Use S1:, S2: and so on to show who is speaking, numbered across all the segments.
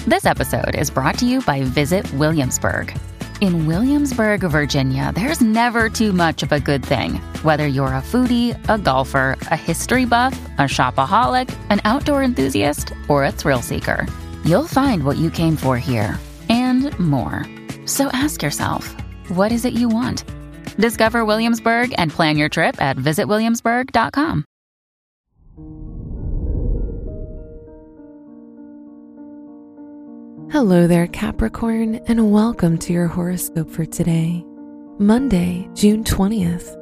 S1: This episode is brought to you by Visit Williamsburg. In Williamsburg, Virginia, there's never too much of a good thing. Whether you're a foodie, a golfer, a history buff, a shopaholic, an outdoor enthusiast, or a thrill seeker, you'll find what you came for here and more. So ask yourself, what is it you want? Discover Williamsburg and plan your trip at visitwilliamsburg.com.
S2: Hello there, Capricorn, and welcome to your horoscope for today, Monday, June 20th,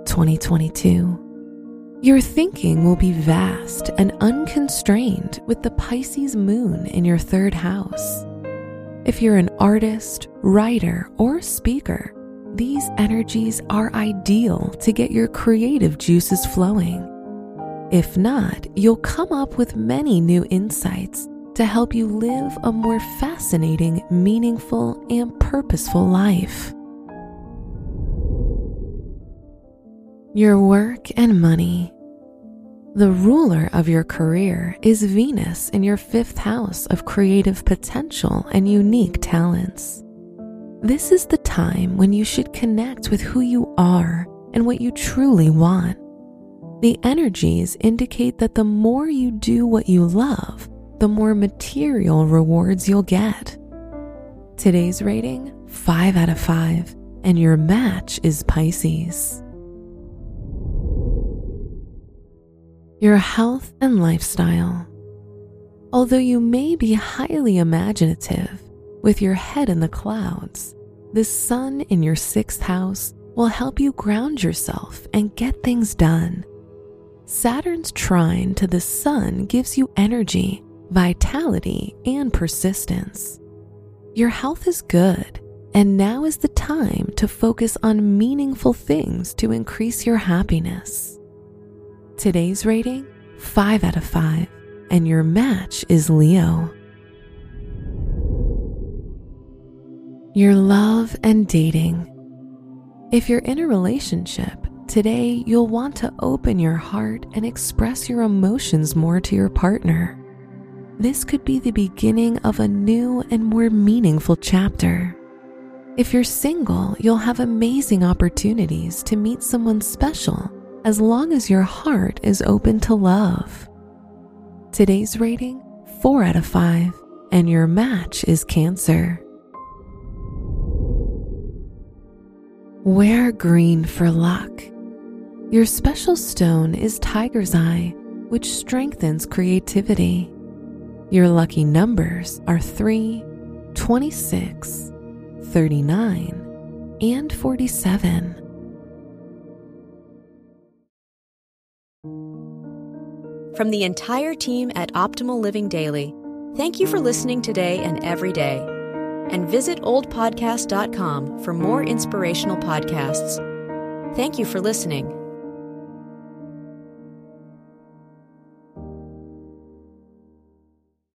S2: 2022. Your thinking will be vast and unconstrained with the Pisces moon in your third house. If you're an artist, writer, or speaker, these energies are ideal to get your creative juices flowing. If not, you'll come up with many new insights to help you live a more fascinating, meaningful, and purposeful life. Your work and money. The ruler of your career is Venus in your fifth house of creative potential and unique talents. This is the time when you should connect with who you are and what you truly want. The energies indicate that the more you do what you love, the more material rewards you'll get. Today's rating, 5 out of 5, and your match is Pisces. Your health and lifestyle. Although you may be highly imaginative, with your head in the clouds, the sun in your sixth house will help you ground yourself and get things done. Saturn's trine to the sun gives you energy, vitality, and persistence. Your health is good, and now is the time to focus on meaningful things to increase your happiness. Today's rating, 5 out of 5, and your match is Leo. Your love and dating. If you're in a relationship, today you'll want to open your heart and express your emotions more to your partner. This could be the beginning of a new and more meaningful chapter. If you're single, you'll have amazing opportunities to meet someone special as long as your heart is open to love. Today's rating, 4 out of 5, and your match is Cancer. Wear green for luck. Your special stone is Tiger's Eye, which strengthens creativity. Your lucky numbers are 3, 26, 39, and 47.
S3: From the entire team at Optimal Living Daily, thank you for listening today and every day. And visit oldpodcast.com for more inspirational podcasts. Thank you for listening.